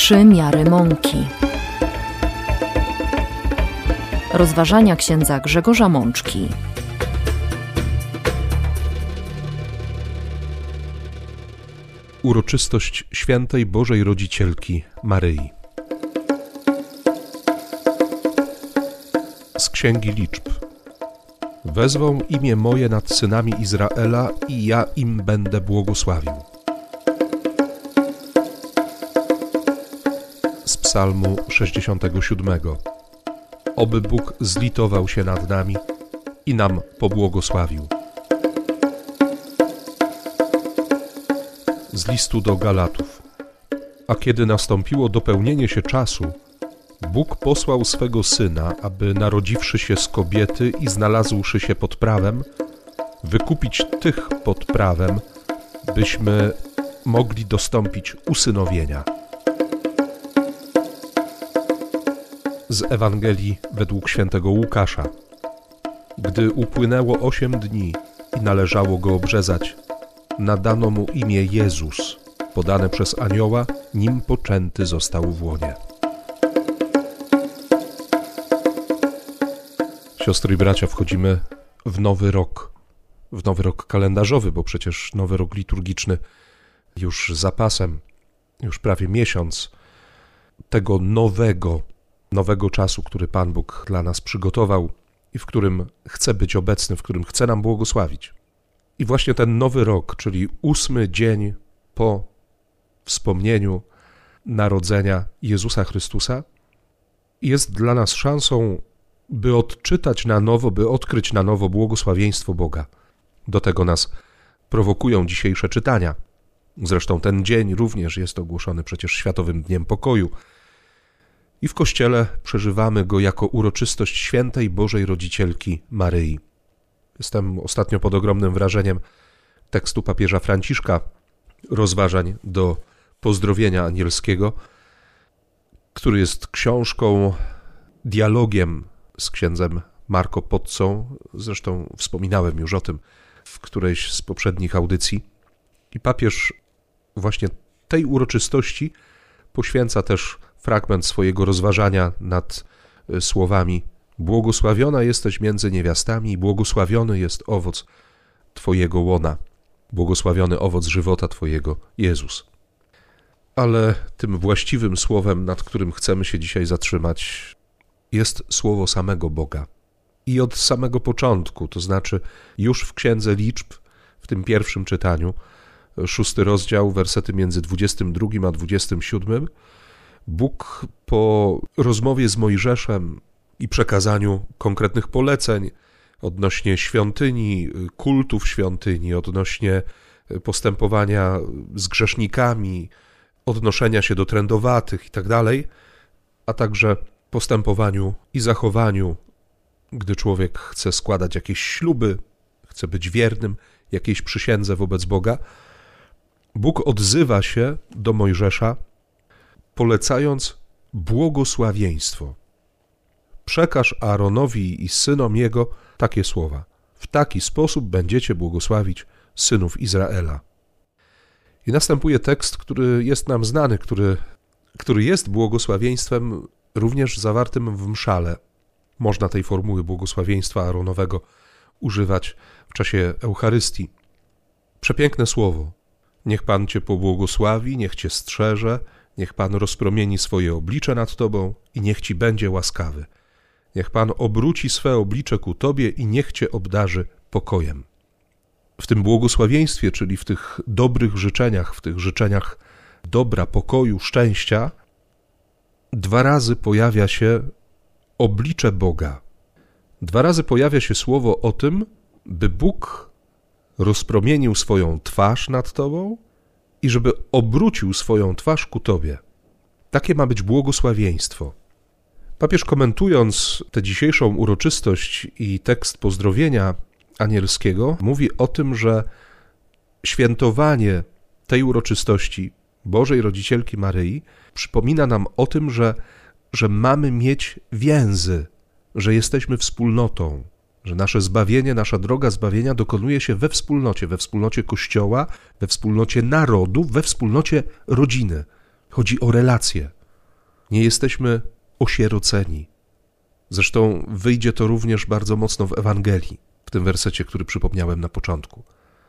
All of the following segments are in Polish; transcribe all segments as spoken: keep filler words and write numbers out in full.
Trzy miary mąki. Rozważania księdza Grzegorza Mączki. Uroczystość Świętej Bożej Rodzicielki Maryi. Z Księgi Liczb. Wezwą imię moje nad synami Izraela i ja im będę błogosławił. Z Psalmu sześćdziesiątego siódmego. Oby Bóg zlitował się nad nami i nam pobłogosławił. Z listu do Galatów. A kiedy nastąpiło dopełnienie się czasu, Bóg posłał swego Syna, aby narodziwszy się z kobiety i znalazłszy się pod prawem, wykupić tych pod prawem, byśmy mogli dostąpić usynowienia. Z Ewangelii według świętego Łukasza. Gdy upłynęło osiem dni i należało go obrzezać, nadano mu imię Jezus, podane przez anioła, nim poczęty został w łonie. Siostry i bracia, wchodzimy w nowy rok, w nowy rok kalendarzowy, bo przecież nowy rok liturgiczny już za pasem, już prawie miesiąc tego nowego, nowego czasu, który Pan Bóg dla nas przygotował i w którym chce być obecny, w którym chce nam błogosławić. I właśnie ten nowy rok, czyli ósmy dzień po wspomnieniu narodzenia Jezusa Chrystusa, jest dla nas szansą, by odczytać na nowo, by odkryć na nowo błogosławieństwo Boga. Do tego nas prowokują dzisiejsze czytania. Zresztą ten dzień również jest ogłoszony przecież Światowym Dniem Pokoju. I w Kościele przeżywamy go jako uroczystość Świętej Bożej Rodzicielki Maryi. Jestem ostatnio pod ogromnym wrażeniem tekstu papieża Franciszka, rozważań do pozdrowienia anielskiego, który jest książką, dialogiem z księdzem Marco Pozzą. Zresztą wspominałem już o tym w którejś z poprzednich audycji. I papież właśnie tej uroczystości poświęca też fragment swojego rozważania nad słowami: błogosławiona jesteś między niewiastami i błogosławiony jest owoc Twojego łona, błogosławiony owoc żywota Twojego, Jezus. Ale tym właściwym słowem, nad którym chcemy się dzisiaj zatrzymać, jest słowo samego Boga. I od samego początku, to znaczy już w Księdze Liczb, w tym pierwszym czytaniu, szósty rozdział, wersety między dwudziestym drugim a dwudziestym siódmym, Bóg po rozmowie z Mojżeszem i przekazaniu konkretnych poleceń odnośnie świątyni, kultów świątyni, odnośnie postępowania z grzesznikami, odnoszenia się do trędowatych i tak dalej, a także postępowaniu i zachowaniu, gdy człowiek chce składać jakieś śluby, chce być wiernym jakiejś przysiędze wobec Boga, Bóg odzywa się do Mojżesza, polecając błogosławieństwo. Przekaż Aaronowi i synom jego takie słowa. W taki sposób będziecie błogosławić synów Izraela. I następuje tekst, który jest nam znany, który, który jest błogosławieństwem również zawartym w mszale. Można tej formuły błogosławieństwa Aaronowego używać w czasie Eucharystii. Przepiękne słowo. Niech Pan Cię pobłogosławi, niech Cię strzeże, niech Pan rozpromieni swoje oblicze nad Tobą i niech Ci będzie łaskawy. Niech Pan obróci swe oblicze ku Tobie i niech Cię obdarzy pokojem. W tym błogosławieństwie, czyli w tych dobrych życzeniach, w tych życzeniach dobra, pokoju, szczęścia, dwa razy pojawia się oblicze Boga. Dwa razy pojawia się słowo o tym, by Bóg rozpromienił swoją twarz nad Tobą i żeby obrócił swoją twarz ku Tobie. Takie ma być błogosławieństwo. Papież, komentując tę dzisiejszą uroczystość i tekst pozdrowienia anielskiego, mówi o tym, że świętowanie tej uroczystości Bożej Rodzicielki Maryi przypomina nam o tym, że, że mamy mieć więzy, że jesteśmy wspólnotą, że nasze zbawienie, nasza droga zbawienia dokonuje się we wspólnocie, we wspólnocie Kościoła, we wspólnocie narodu, we wspólnocie rodziny. Chodzi o relacje. Nie jesteśmy osieroceni. Zresztą wyjdzie to również bardzo mocno w Ewangelii, w tym wersecie, który przypomniałem na początku.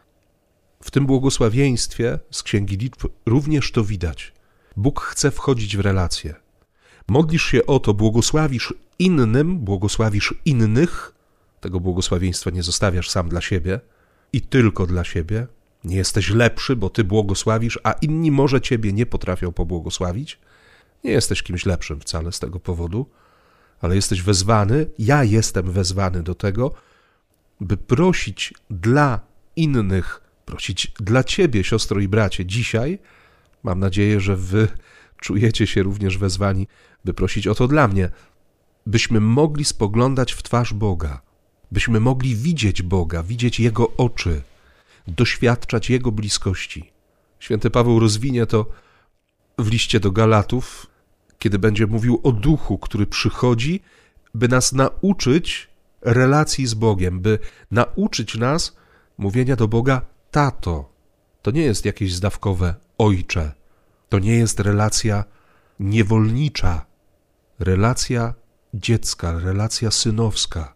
W tym błogosławieństwie z Księgi Liczb również to widać. Bóg chce wchodzić w relacje. Modlisz się o to, błogosławisz innym, błogosławisz innych, tego błogosławieństwa nie zostawiasz sam dla siebie i tylko dla siebie. Nie jesteś lepszy, bo ty błogosławisz, a inni może ciebie nie potrafią pobłogosławić. Nie jesteś kimś lepszym wcale z tego powodu, ale jesteś wezwany, ja jestem wezwany do tego, by prosić dla innych, prosić dla ciebie, siostro i bracie, dzisiaj. Mam nadzieję, że wy czujecie się również wezwani, by prosić o to dla mnie, byśmy mogli spoglądać w twarz Boga, byśmy mogli widzieć Boga, widzieć Jego oczy, doświadczać Jego bliskości. Święty Paweł rozwinie to w liście do Galatów, kiedy będzie mówił o Duchu, który przychodzi, by nas nauczyć relacji z Bogiem, by nauczyć nas mówienia do Boga tato. To nie jest jakieś zdawkowe ojcze. To nie jest relacja niewolnicza, relacja dziecka, relacja synowska.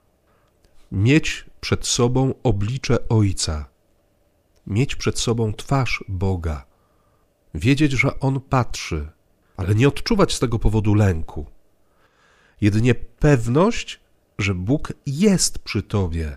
Mieć przed sobą oblicze Ojca, mieć przed sobą twarz Boga, wiedzieć, że On patrzy, ale nie odczuwać z tego powodu lęku. Jedynie pewność, że Bóg jest przy tobie.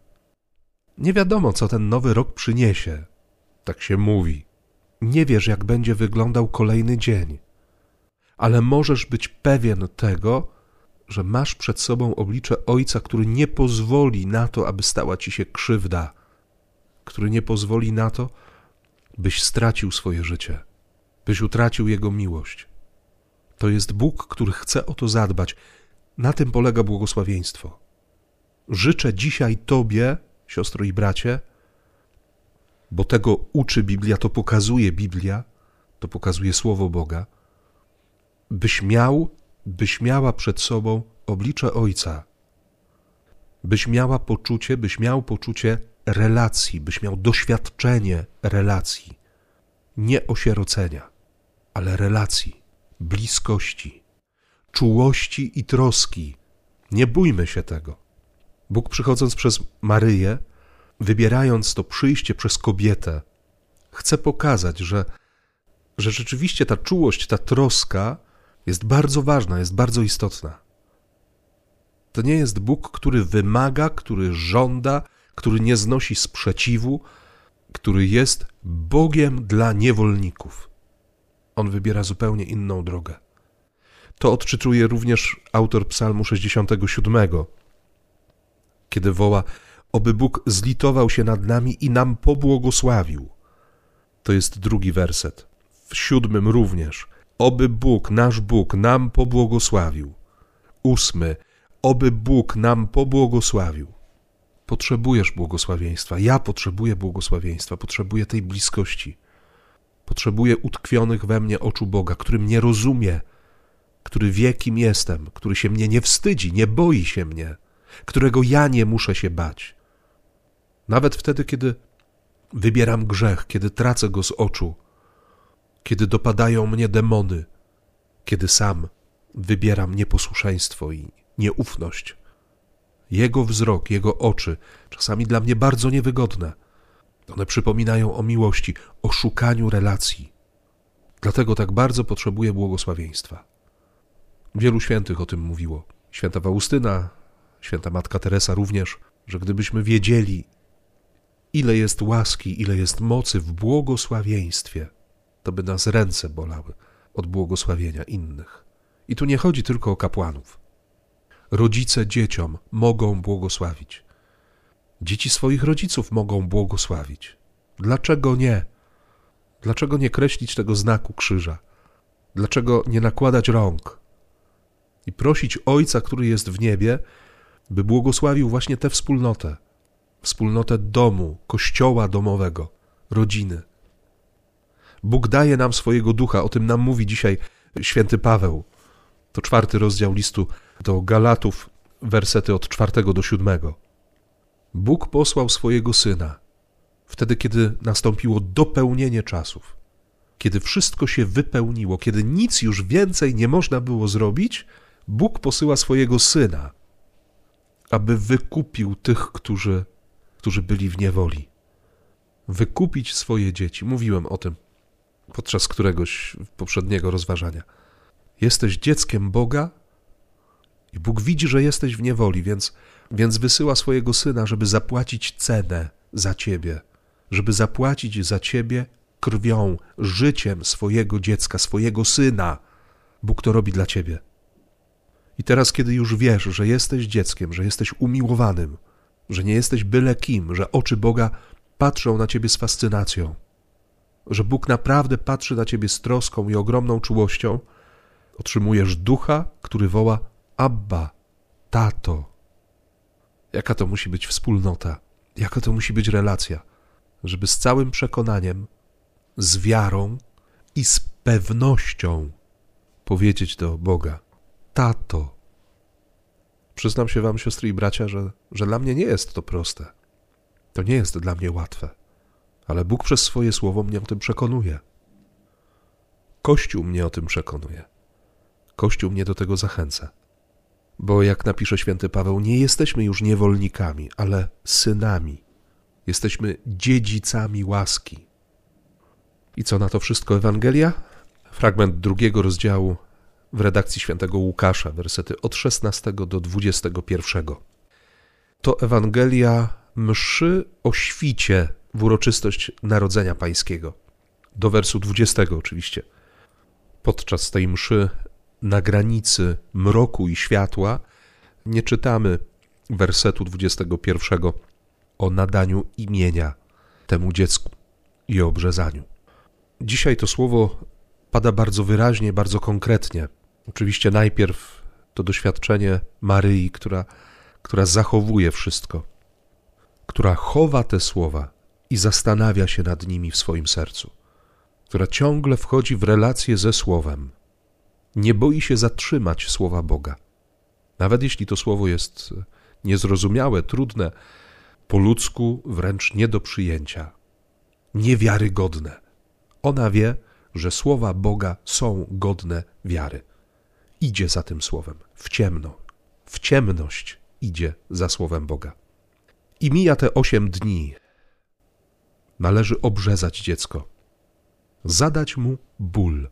Nie wiadomo, co ten nowy rok przyniesie, tak się mówi. Nie wiesz, jak będzie wyglądał kolejny dzień, ale możesz być pewien tego, że masz przed sobą oblicze Ojca, który nie pozwoli na to, aby stała ci się krzywda, który nie pozwoli na to, byś stracił swoje życie, byś utracił Jego miłość. To jest Bóg, który chce o to zadbać. Na tym polega błogosławieństwo. Życzę dzisiaj tobie, siostro i bracie, bo tego uczy Biblia, to pokazuje Biblia, to pokazuje Słowo Boga, byś miał, byś miała przed sobą oblicze Ojca, byś miała poczucie, byś miał poczucie relacji, byś miał doświadczenie relacji, nie osierocenia, ale relacji, bliskości, czułości i troski. Nie bójmy się tego. Bóg, przychodząc przez Maryję, wybierając to przyjście przez kobietę, chce pokazać, że, że rzeczywiście ta czułość, ta troska jest bardzo ważna, jest bardzo istotna. To nie jest Bóg, który wymaga, który żąda, który nie znosi sprzeciwu, który jest Bogiem dla niewolników. On wybiera zupełnie inną drogę. To odczytuje również autor Psalmu sześćdziesiątego siódmego, kiedy woła: oby Bóg zlitował się nad nami i nam pobłogosławił. To jest drugi werset. W siódmym również: oby Bóg, nasz Bóg, nam pobłogosławił. Ósmy: oby Bóg nam pobłogosławił. Potrzebujesz błogosławieństwa. Ja potrzebuję błogosławieństwa. Potrzebuję tej bliskości. Potrzebuję utkwionych we mnie oczu Boga, który mnie rozumie, który wie, kim jestem, który się mnie nie wstydzi, nie boi się mnie, którego ja nie muszę się bać. Nawet wtedy, kiedy wybieram grzech, kiedy tracę go z oczu, kiedy dopadają mnie demony, kiedy sam wybieram nieposłuszeństwo i nieufność. Jego wzrok, Jego oczy, czasami dla mnie bardzo niewygodne, one przypominają o miłości, o szukaniu relacji. Dlatego tak bardzo potrzebuję błogosławieństwa. Wielu świętych o tym mówiło. Święta Faustyna, święta Matka Teresa również, że gdybyśmy wiedzieli, ile jest łaski, ile jest mocy w błogosławieństwie, to by nas ręce bolały od błogosławienia innych. I tu nie chodzi tylko o kapłanów. Rodzice dzieciom mogą błogosławić. Dzieci swoich rodziców mogą błogosławić. Dlaczego nie? Dlaczego nie kreślić tego znaku krzyża? Dlaczego nie nakładać rąk i prosić Ojca, który jest w niebie, by błogosławił właśnie tę wspólnotę, wspólnotę domu, kościoła domowego, rodziny. Bóg daje nam swojego ducha, o tym nam mówi dzisiaj święty Paweł. To czwarty rozdział listu do Galatów, wersety od czwartego do siódmego. Bóg posłał swojego Syna wtedy, kiedy nastąpiło dopełnienie czasów, kiedy wszystko się wypełniło, kiedy nic już więcej nie można było zrobić, Bóg posyła swojego Syna, aby wykupił tych, którzy, którzy byli w niewoli. Wykupić swoje dzieci. Mówiłem o tym podczas któregoś poprzedniego rozważania. Jesteś dzieckiem Boga i Bóg widzi, że jesteś w niewoli, więc, więc wysyła swojego Syna, żeby zapłacić cenę za ciebie, żeby zapłacić za ciebie krwią, życiem swojego dziecka, swojego Syna. Bóg to robi dla ciebie. I teraz, kiedy już wiesz, że jesteś dzieckiem, że jesteś umiłowanym, że nie jesteś byle kim, że oczy Boga patrzą na ciebie z fascynacją, że Bóg naprawdę patrzy na ciebie z troską i ogromną czułością, otrzymujesz ducha, który woła: Abba, tato. Jaka to musi być wspólnota, jaka to musi być relacja, żeby z całym przekonaniem, z wiarą i z pewnością powiedzieć do Boga: tato. Przyznam się wam, siostry i bracia, że, że dla mnie nie jest to proste. To nie jest dla mnie łatwe. Ale Bóg przez swoje słowo mnie o tym przekonuje. Kościół mnie o tym przekonuje. Kościół mnie do tego zachęca. Bo jak napisze święty Paweł, nie jesteśmy już niewolnikami, ale synami. Jesteśmy dziedzicami łaski. I co na to wszystko Ewangelia? Fragment drugiego rozdziału w redakcji świętego Łukasza, wersety od szesnastego do dwudziestego pierwszego. To Ewangelia mszy o świcie w uroczystość Narodzenia Pańskiego. Do wersu dwudziestego oczywiście. Podczas tej mszy na granicy mroku i światła nie czytamy wersetu dwudziestego pierwszego o nadaniu imienia temu dziecku i o obrzezaniu. Dzisiaj to słowo pada bardzo wyraźnie, bardzo konkretnie. Oczywiście najpierw to doświadczenie Maryi, która, która zachowuje wszystko, która chowa te słowa i zastanawia się nad nimi w swoim sercu, która ciągle wchodzi w relację ze Słowem. Nie boi się zatrzymać Słowa Boga. Nawet jeśli to Słowo jest niezrozumiałe, trudne, po ludzku wręcz nie do przyjęcia, niewiarygodne. Ona wie, że Słowa Boga są godne wiary. Idzie za tym Słowem, w ciemno, w ciemność idzie za Słowem Boga. I mija te osiem dni. Należy obrzezać dziecko, zadać mu ból.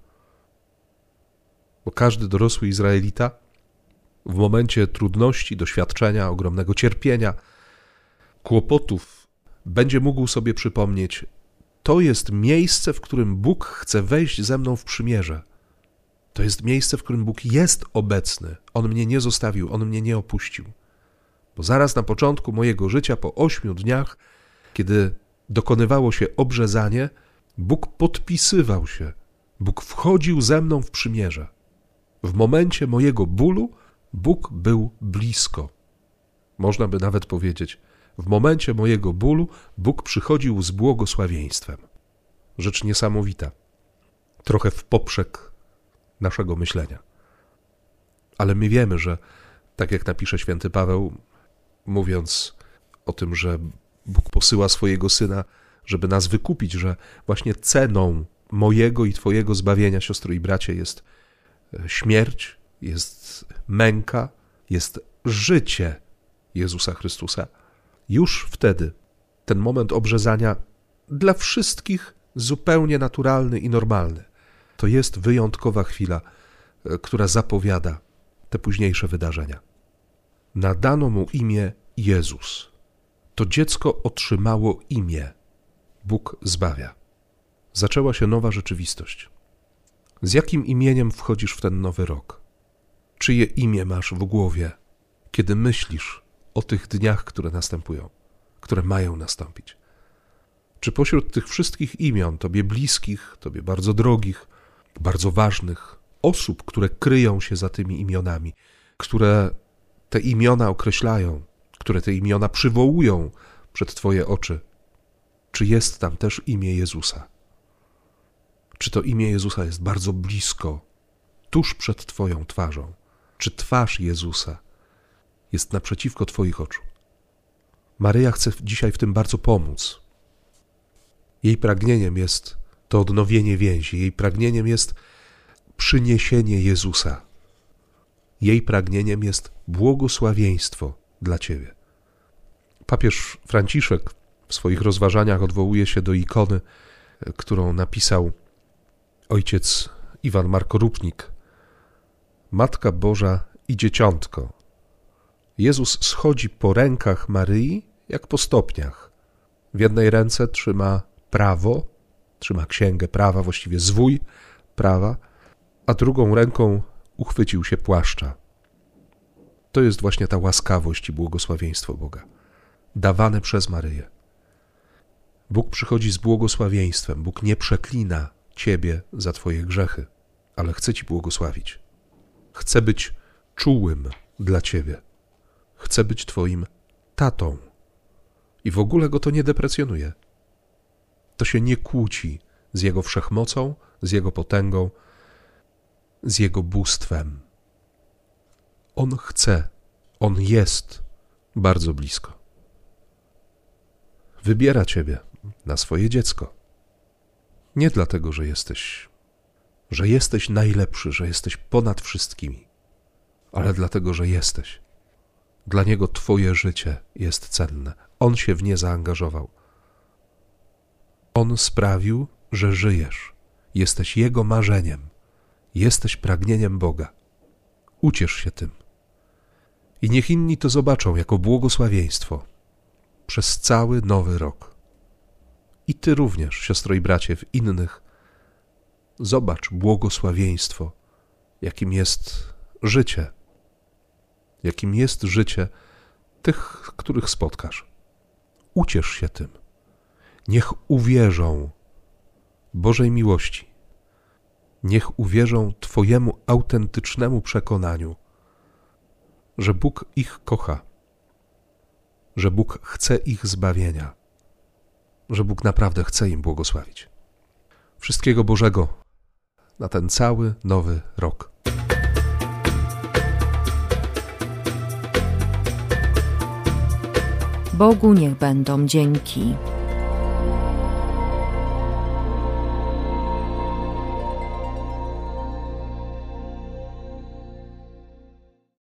Bo każdy dorosły Izraelita w momencie trudności, doświadczenia, ogromnego cierpienia, kłopotów będzie mógł sobie przypomnieć: to jest miejsce, w którym Bóg chce wejść ze mną w przymierze. To jest miejsce, w którym Bóg jest obecny. On mnie nie zostawił, On mnie nie opuścił. Bo zaraz na początku mojego życia, po ośmiu dniach, kiedy dokonywało się obrzezanie, Bóg podpisywał się. Bóg wchodził ze mną w przymierze. W momencie mojego bólu Bóg był blisko. Można by nawet powiedzieć, w momencie mojego bólu Bóg przychodził z błogosławieństwem. Rzecz niesamowita. Trochę w poprzek naszego myślenia. Ale my wiemy, że tak jak napisze święty Paweł, mówiąc o tym, że Bóg posyła swojego Syna, żeby nas wykupić, że właśnie ceną mojego i twojego zbawienia, siostro i bracie, jest śmierć, jest męka, jest życie Jezusa Chrystusa. Już wtedy ten moment obrzezania dla wszystkich zupełnie naturalny i normalny. To jest wyjątkowa chwila, która zapowiada te późniejsze wydarzenia. Nadano mu imię Jezus. To dziecko otrzymało imię. Bóg zbawia. Zaczęła się nowa rzeczywistość. Z jakim imieniem wchodzisz w ten nowy rok? Czyje imię masz w głowie, kiedy myślisz o tych dniach, które następują, które mają nastąpić? Czy pośród tych wszystkich imion, tobie bliskich, tobie bardzo drogich, bardzo ważnych osób, które kryją się za tymi imionami, które te imiona określają, które te imiona przywołują przed twoje oczy, czy jest tam też imię Jezusa? Czy to imię Jezusa jest bardzo blisko, tuż przed twoją twarzą? Czy twarz Jezusa jest naprzeciwko twoich oczu? Maryja chce dzisiaj w tym bardzo pomóc. Jej pragnieniem jest to odnowienie więzi. Jej pragnieniem jest przyniesienie Jezusa. Jej pragnieniem jest błogosławieństwo dla ciebie. Papież Franciszek w swoich rozważaniach odwołuje się do ikony, którą napisał ojciec Iwan Markorupnik. Matka Boża i Dzieciątko. Jezus schodzi po rękach Maryi jak po stopniach. W jednej ręce trzyma prawo, trzyma księgę prawa, właściwie zwój prawa, a drugą ręką uchwycił się płaszcza. To jest właśnie ta łaskawość i błogosławieństwo Boga, dawane przez Maryję. Bóg przychodzi z błogosławieństwem. Bóg nie przeklina ciebie za twoje grzechy, ale chce ci błogosławić. Chce być czułym dla ciebie. Chce być twoim tatą. I w ogóle go to nie deprecjonuje. To się nie kłóci z Jego wszechmocą, z Jego potęgą, z Jego bóstwem. On chce, On jest bardzo blisko. Wybiera ciebie na swoje dziecko. Nie dlatego, że jesteś, że jesteś najlepszy, że jesteś ponad wszystkimi, ale dlatego, że jesteś. Dla Niego twoje życie jest cenne. On się w nie zaangażował. On sprawił, że żyjesz. Jesteś Jego marzeniem. Jesteś pragnieniem Boga. Uciesz się tym. I niech inni to zobaczą jako błogosławieństwo przez cały nowy rok. I ty również, siostro i bracie, w innych zobacz błogosławieństwo, jakim jest życie. Jakim jest życie tych, których spotkasz. Uciesz się tym. Niech uwierzą Bożej miłości. Niech uwierzą twojemu autentycznemu przekonaniu, że Bóg ich kocha, że Bóg chce ich zbawienia, że Bóg naprawdę chce im błogosławić. Wszystkiego Bożego na ten cały nowy rok. Bogu niech będą dzięki.